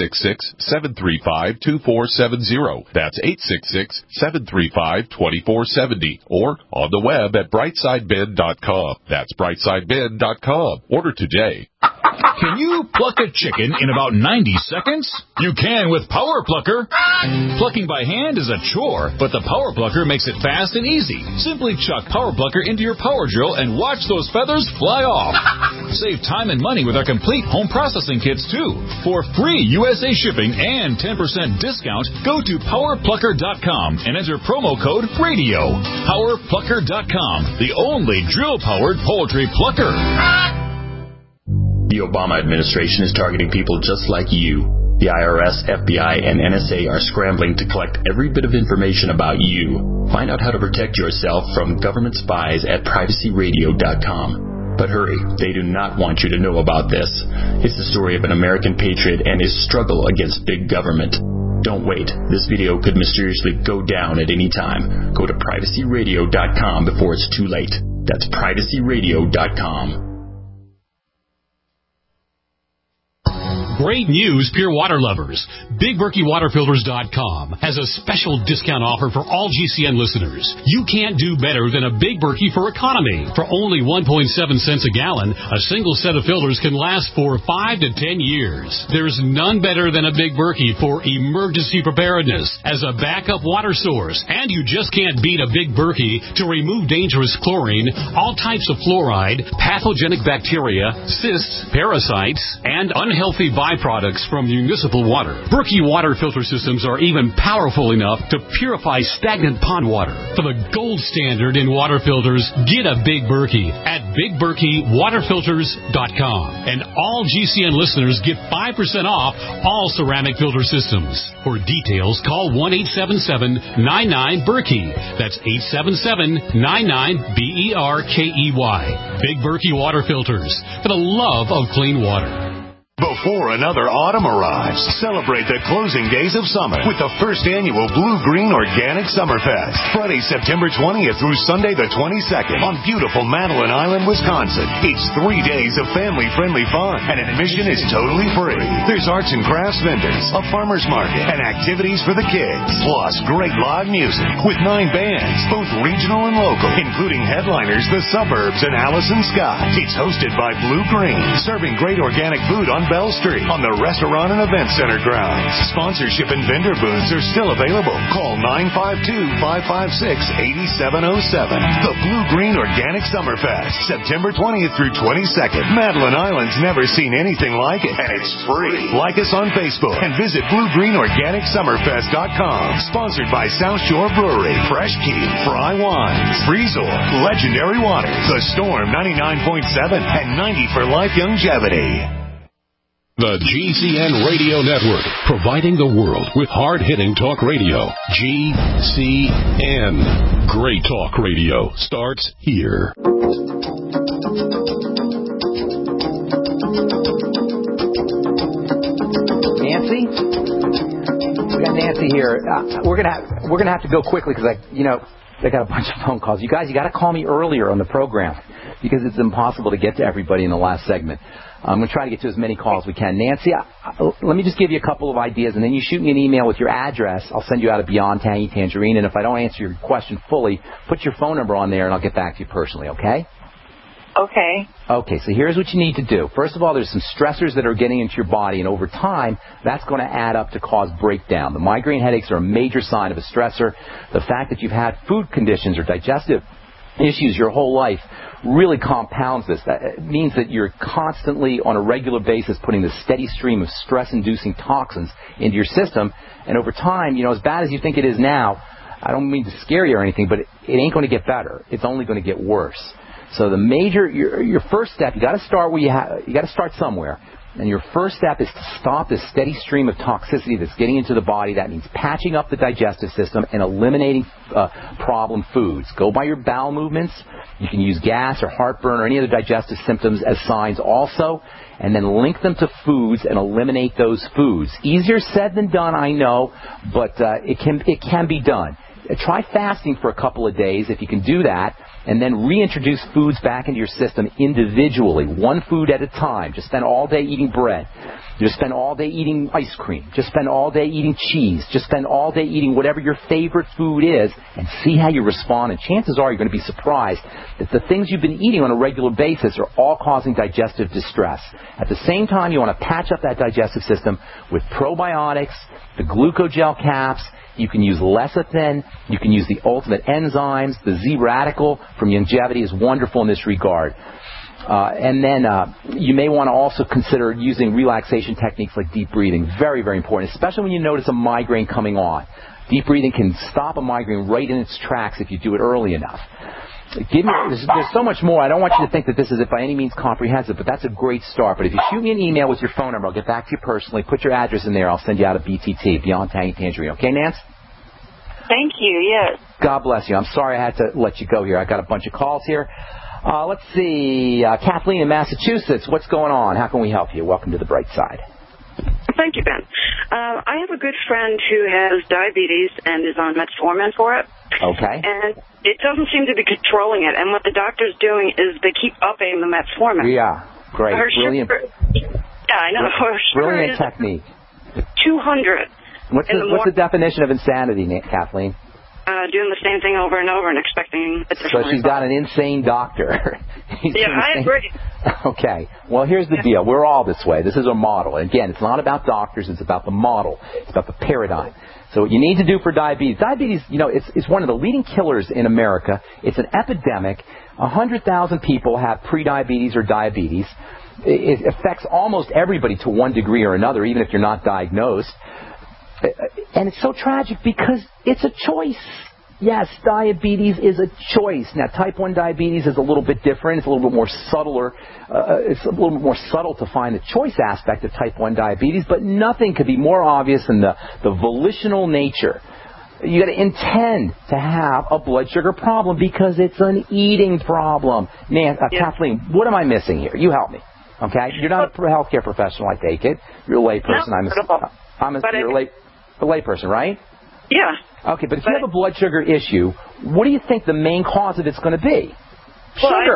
866-735-2470. That's 866-735-2470. Or on the web at brightsideben.com. That's brightsideben.com. Order today. Can you pluck a chicken in about 90 seconds? You can with Power Plucker. Plucking by hand is a chore, but the Power Plucker makes it fast and easy. Simply chuck Power Plucker into your power drill and watch those feathers fly off. Save time and money with our complete home processing kits, too. For free USA shipping and 10% discount, go to PowerPlucker.com and enter promo code RADIO. PowerPlucker.com, the only drill-powered poultry plucker. The Obama administration is targeting people just like you. The IRS, FBI, and NSA are scrambling to collect every bit of information about you. Find out how to protect yourself from government spies at privacyradio.com. But hurry, they do not want you to know about this. It's the story of an American patriot and his struggle against big government. Don't wait. This video could mysteriously go down at any time. Go to privacyradio.com before it's too late. That's privacyradio.com. Great news, Pure Water lovers. BigBerkeyWaterFilters.com has a special discount offer for all GCN listeners. You can't do better than a Big Berkey for economy. For only 1.7 cents a gallon, a single set of filters can last for 5 to 10 years. There's none better than a Big Berkey for emergency preparedness as a backup water source. And you just can't beat a Big Berkey to remove dangerous chlorine, all types of fluoride, pathogenic bacteria, cysts, parasites, and unhealthy byproducts from municipal water. Berkey water filter systems are even powerful enough to purify stagnant pond water. For the gold standard in water filters, get a Big Berkey at BigBerkeyWaterFilters.com. And all GCN listeners get 5% off all ceramic filter systems. For details, call 1-877-99-BERKEY. That's 877-99-BERKEY. Big Berkey Water Filters, for the love of clean water. Before another autumn arrives, celebrate the closing days of summer with the first annual Blue Green Organic Summerfest. Friday, September 20th through Sunday the 22nd on beautiful Madeline Island, Wisconsin. It's 3 days of family-friendly fun, and admission is totally free. There's arts and crafts vendors, a farmer's market, and activities for the kids. Plus, great live music with 9 bands, both regional and local, including headliners The Suburbs and Allison Scott. It's hosted by Blue Green, serving great organic food on Bell Street on the Restaurant and Event Center grounds. Sponsorship and vendor booths are still available. Call 952-556-8707. The Blue Green Organic Summerfest, September 20th through 22nd. Madeline Island's never seen anything like it, and it's free. Like us on Facebook and visit BlueGreenOrganicSummerfest.com. Sponsored by South Shore Brewery, Fresh Key, Fry Wines, Freezor, Legendary Waters, The Storm 99.7, and 90 for Life Longevity. The GCN Radio Network, providing the world with hard-hitting talk radio. GCN. Great talk radio starts here. Nancy? We got Nancy here. We're gonna have to go quickly because I got a bunch of phone calls. You guys, you got to call me earlier on the program because it's impossible to get to everybody in the last segment. I'm going to try to get to as many calls as we can. Nancy, let me just give you a couple of ideas, and then you shoot me an email with your address. I'll send you out a Beyond Tangy Tangerine, and if I don't answer your question fully, put your phone number on there, and I'll get back to you personally, okay? Okay. Okay, so here's what you need to do. First of all, there's some stressors that are getting into your body, and over time, that's going to add up to cause breakdown. The migraine headaches are a major sign of a stressor. The fact that you've had food conditions or digestive issues your whole life really compounds this. That means that you're constantly, on a regular basis, putting this steady stream of stress-inducing toxins into your system, and over time, as bad as you think it is now, I don't mean to scare you or anything, but it ain't going to get better. It's only going to get worse. So your first step, you got to start where you got to start somewhere. And your first step is to stop this steady stream of toxicity that's getting into the body. That means patching up the digestive system and eliminating problem foods. Go by your bowel movements. You can use gas or heartburn or any other digestive symptoms as signs also, and then link them to foods and eliminate those foods. Easier said than done, I know, but it can be done. Try fasting for a couple of days if you can do that, and then reintroduce foods back into your system individually, one food at a time. Just spend all day eating bread. Just spend all day eating ice cream. Just spend all day eating cheese. Just spend all day eating whatever your favorite food is, and see how you respond. And chances are you're going to be surprised that the things you've been eating on a regular basis are all causing digestive distress. At the same time, you want to patch up that digestive system with probiotics, the glucogel caps. You can use lecithin. You can use the ultimate enzymes. The Z-Radical from Longevity is wonderful in this regard. And then you may want to also consider using relaxation techniques like deep breathing. Very, very important, especially when you notice a migraine coming on. Deep breathing can stop a migraine right in its tracks if you do it early enough. There's so much more. I don't want you to think that this is by any means comprehensive, but that's a great start. But if you shoot me an email with your phone number, I'll get back to you personally. Put your address in there. I'll send you out a BTT, Beyond Tangy Tangerine. Okay, Nance? Thank you, yes. God bless you. I'm sorry I had to let you go here. I got a bunch of calls here. Let's see. Kathleen in Massachusetts, what's going on? How can we help you? Welcome to the bright side. Thank you, Ben. I have a good friend who has diabetes and is on metformin for it. Okay. And it doesn't seem to be controlling it. And what the doctor's doing is they keep upping the metformin. Yeah, great. Brilliant. Yeah, I know. Brilliant technique. 200. What's the definition of insanity, Kathleen? Doing the same thing over and over and expecting a different So she's got an insane doctor. Yeah, I agree. Okay. Well, here's the deal. We're all this way. This is a model. And again, it's not about doctors. It's about the model. It's about the paradigm. So what you need to do for diabetes, it's one of the leading killers in America. It's an epidemic. 100,000 people have prediabetes or diabetes. It affects almost everybody to one degree or another, even if you're not diagnosed. And it's so tragic because it's a choice. Yes, diabetes is a choice. Now, type 1 diabetes is a little bit different. It's a little bit more subtler. It's a little bit more subtle to find the choice aspect of type 1 diabetes, but nothing could be more obvious than the volitional nature. You got to intend to have a blood sugar problem because it's an eating problem. Kathleen, what am I missing here? You help me. Okay? You're not a healthcare professional, I take it. You're a layperson. No, you're a layperson, right? Yeah. Okay, but if you have a blood sugar issue, what do you think the main cause of it's going to be? Sugar.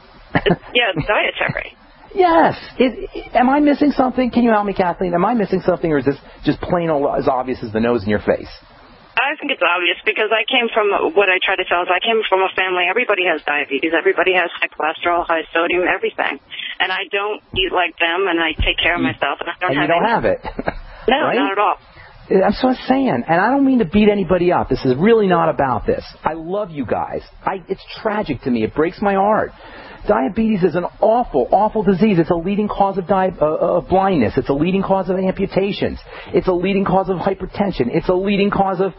It's dietary. Yes. Am I missing something? Can you help me, Kathleen? Am I missing something, or is this just plain old as obvious as the nose in your face? I think it's obvious because I came from, what I try to tell is I came from a family, everybody has diabetes, everybody has high cholesterol, high sodium, everything. And I don't eat like them, and I take care of myself, and I don't have it. No, right? Not at all. That's what I'm saying, and I don't mean to beat anybody up. This is really not about this. I love you guys. It's tragic to me. It breaks my heart. Diabetes is an awful, awful disease. It's a leading cause of blindness. It's a leading cause of amputations. It's a leading cause of hypertension. It's a leading cause of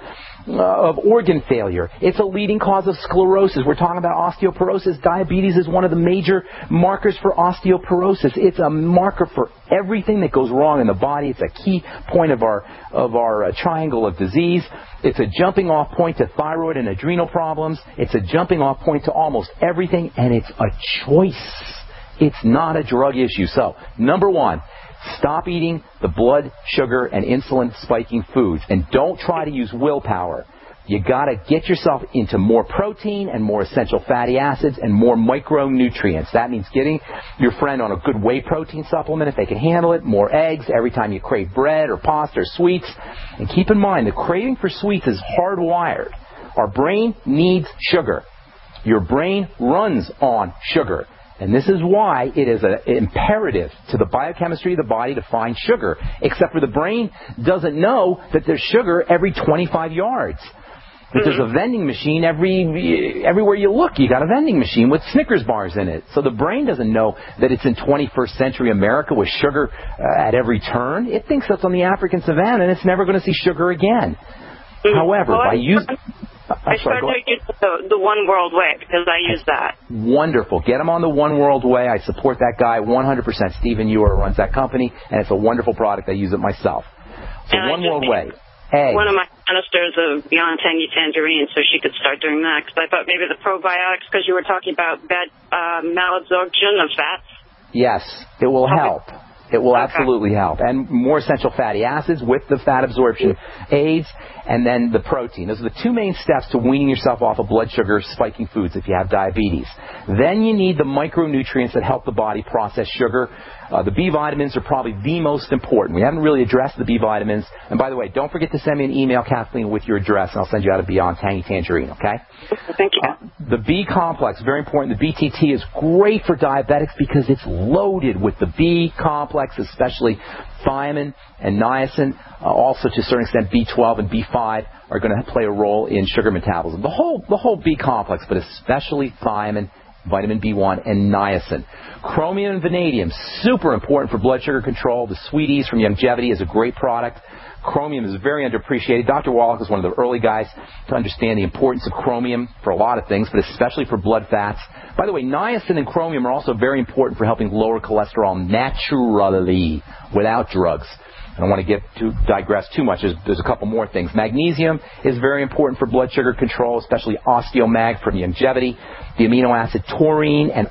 organ failure. It's a leading cause of sclerosis. We're talking about osteoporosis. Diabetes is one of the major markers for osteoporosis. It's a marker for everything that goes wrong in the body. It's a key point of our triangle of disease. It's a jumping off point to thyroid and adrenal problems. It's a jumping off point to almost everything, and it's a choice. It's not a drug issue. So, number one, stop eating the blood sugar and insulin spiking foods, and don't try to use willpower. You got to get yourself into more protein and more essential fatty acids and more micronutrients. That means getting your friend on a good whey protein supplement if they can handle it, more eggs every time you crave bread or pasta or sweets. And keep in mind, the craving for sweets is hardwired. Our brain needs sugar. Your brain runs on sugar. And this is why it is an imperative to the biochemistry of the body to find sugar. Except for the brain doesn't know that there's sugar every 25 yards. That there's a vending machine everywhere you look. You got a vending machine with Snickers bars in it. So the brain doesn't know that it's in 21st century America with sugar at every turn. It thinks that's on the African savannah and it's never going to see sugar again. However, by using... I started to use the One World Way because I use that. Wonderful. Get them on the One World Way. I support that guy 100%. Stephen Ewer runs that company, and it's a wonderful product. I use it myself. So One World Way. Eggs. One of my ministers of Beyond Tangy Tangerine, so she could start doing that. Because I thought maybe the probiotics, because you were talking about bad malabsorption of fats. Yes, it will help. It will absolutely help. And more essential fatty acids with the fat absorption aids, and then the protein. Those are the two main steps to weaning yourself off of blood sugar spiking foods if you have diabetes. Then you need the micronutrients that help the body process sugar. The B vitamins are probably the most important. We haven't really addressed the B vitamins. And by the way, don't forget to send me an email, Kathleen, with your address, and I'll send you out a Beyond Tangy Tangerine, okay? Thank you. The B complex, very important. The BTT is great for diabetics because it's loaded with the B complex, especially thiamine and niacin. Also, to a certain extent, B12 and B5 are going to play a role in sugar metabolism. The whole B complex, but especially thiamine, vitamin B1, and niacin. Chromium and vanadium, super important for blood sugar control. The Sweeties from Youngevity is a great product. Chromium is very underappreciated. Dr. Wallach is one of the early guys to understand the importance of chromium for a lot of things, but especially for blood fats. By the way, niacin and chromium are also very important for helping lower cholesterol naturally without drugs. I don't want to digress too much. There's a couple more things. Magnesium is very important for blood sugar control, especially Osteomag from Youngevity. The amino acids taurine and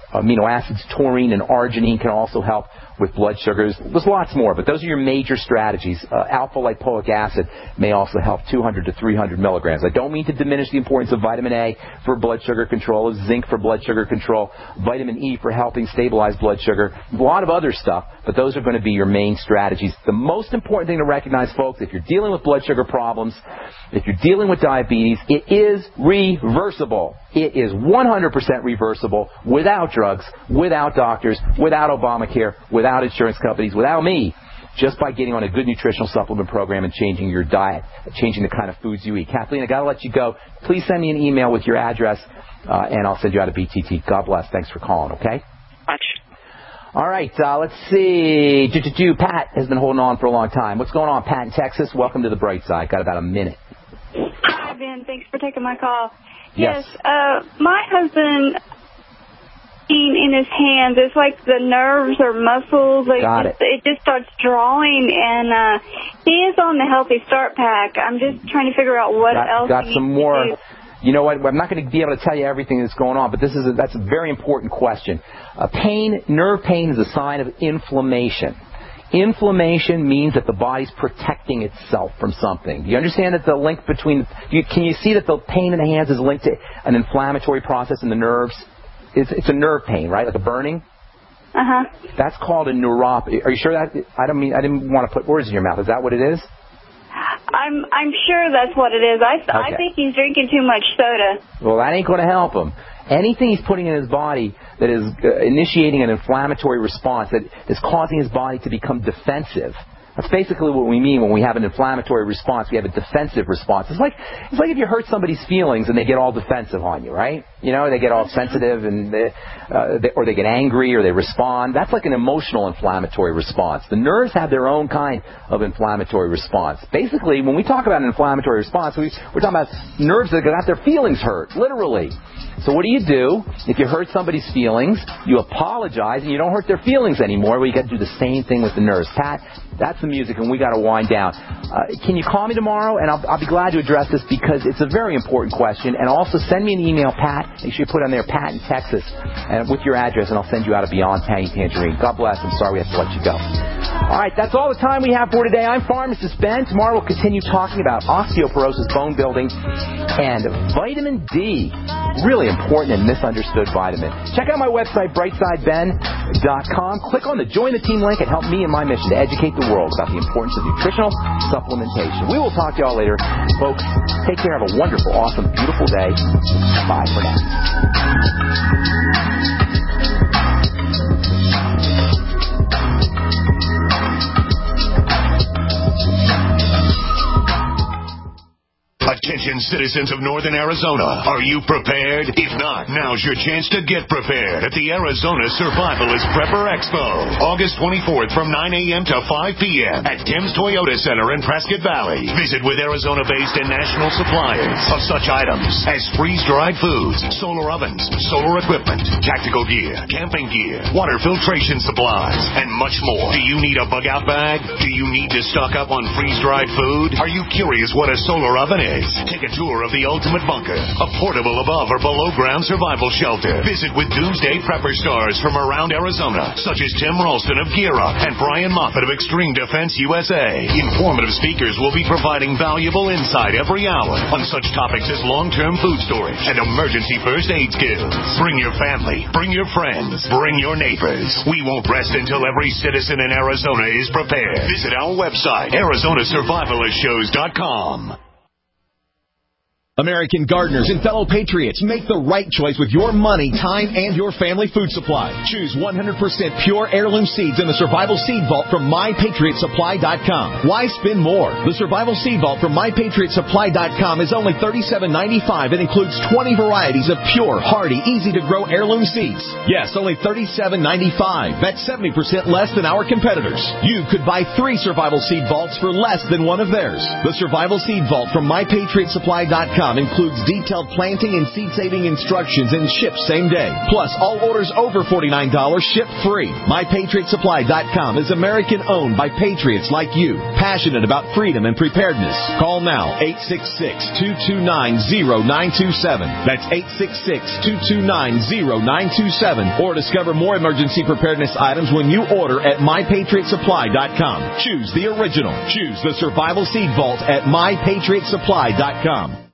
arginine can also help with blood sugars. There's lots more, but those are your major strategies. Alpha lipoic acid may also help 200 to 300 milligrams. I don't mean to diminish the importance of vitamin A for blood sugar control, of zinc for blood sugar control, vitamin E for helping stabilize blood sugar, a lot of other stuff, but those are going to be your main strategies. The most important thing to recognize, folks, if you're dealing with blood sugar problems, if you're dealing with diabetes, it is reversible. It is 100% reversible without drugs, without doctors, without Obamacare, without insurance companies, without me, just by getting on a good nutritional supplement program and changing your diet, changing the kind of foods you eat. Kathleen, I got to let you go. Please send me an email with your address, and I'll send you out a BTT. God bless. Thanks for calling, okay? Much. All right, let's see. Pat has been holding on for a long time. What's going on, Pat in Texas? Welcome to the bright side. Got about a minute. Hi, Ben. Thanks for taking my call. Yes. My husband, in his hands, it's like the nerves or muscles. It just starts drawing, and he is on the Healthy Start Pack. I'm just trying to figure out what else got he some needs more. to do. You know what? I'm not going to be able to tell you everything that's going on, but that's a very important question. Nerve pain is a sign of inflammation. Inflammation means that the body's protecting itself from something. Do you understand that the link between... Can you see that the pain in the hands is linked to an inflammatory process in the nerves? It's a nerve pain, right? Like a burning? Uh-huh. That's called a neuropathy. Are you sure that... I didn't want to put words in your mouth. Is that what it is? I'm sure that's what it is. I think he's drinking too much soda. Well, that ain't going to help him. Anything he's putting in his body that is initiating an inflammatory response, that is causing his body to become defensive. That's basically what we mean when we have an inflammatory response. We have a defensive response. It's like if you hurt somebody's feelings and they get all defensive on you, right? You know, they get all sensitive and or they get angry or they respond. That's like an emotional inflammatory response. The nerves have their own kind of inflammatory response. Basically, when we talk about an inflammatory response, we're talking about nerves that got their feelings hurt, literally. So what do? If you hurt somebody's feelings, you apologize and you don't hurt their feelings anymore. Well, you got to do the same thing with the nerves. Pat, that's the music, and we got to wind down. Can you call me tomorrow? And I'll be glad to address this because it's a very important question. And also send me an email, Pat. Make sure you put on there, Pat in Texas, and with your address, and I'll send you out a Beyond Tangy Tangerine. God bless. I'm sorry we have to let you go. All right, that's all the time we have for today. I'm Pharmacist Ben. Tomorrow we'll continue talking about osteoporosis, bone building, and vitamin D. Really important and misunderstood vitamin. Check out my website, brightsideben.com. Click on the Join the Team link and help me in my mission to educate the world about the importance of nutritional supplementation. We will talk to y'all later. Folks, take care. Have a wonderful, awesome, beautiful day. Bye for now. Attention citizens of Northern Arizona, are you prepared? If not, now's your chance to get prepared at the Arizona Survivalist Prepper Expo, August 24th from 9 a.m. to 5 p.m. at Tim's Toyota Center in Prescott Valley. Visit with Arizona-based and national suppliers of such items as freeze-dried foods, solar ovens, solar equipment, tactical gear, camping gear, water filtration supplies, and much more. Do you need a bug-out bag? Do you need to stock up on freeze-dried food? Are you curious what a solar oven is? Take a tour of the Ultimate Bunker, a portable above or below ground survival shelter. Visit with Doomsday Prepper stars from around Arizona, such as Tim Ralston of Gear Up and Brian Moffitt of Extreme Defense USA. Informative speakers will be providing valuable insight every hour on such topics as long-term food storage and emergency first aid skills. Bring your family, bring your friends, bring your neighbors. We won't rest until every citizen in Arizona is prepared. Visit our website, ArizonaSurvivalistshows.com. American gardeners and fellow patriots, make the right choice with your money, time, and your family food supply. Choose 100% pure heirloom seeds in the Survival Seed Vault from MyPatriotSupply.com. Why spend more? The Survival Seed Vault from MyPatriotSupply.com is only $37.95 and includes 20 varieties of pure, hardy, easy-to-grow heirloom seeds. Yes, only $37.95. That's 70% less than our competitors. You could buy 3 Survival Seed Vaults for less than one of theirs. The Survival Seed Vault from MyPatriotSupply.com includes detailed planting and seed-saving instructions and ships same day. Plus, all orders over $49 ship free. MyPatriotSupply.com is American-owned by patriots like you, passionate about freedom and preparedness. Call now, 866-229-0927. That's 866-229-0927. Or discover more emergency preparedness items when you order at MyPatriotSupply.com. Choose the original. Choose the Survival Seed Vault at MyPatriotSupply.com.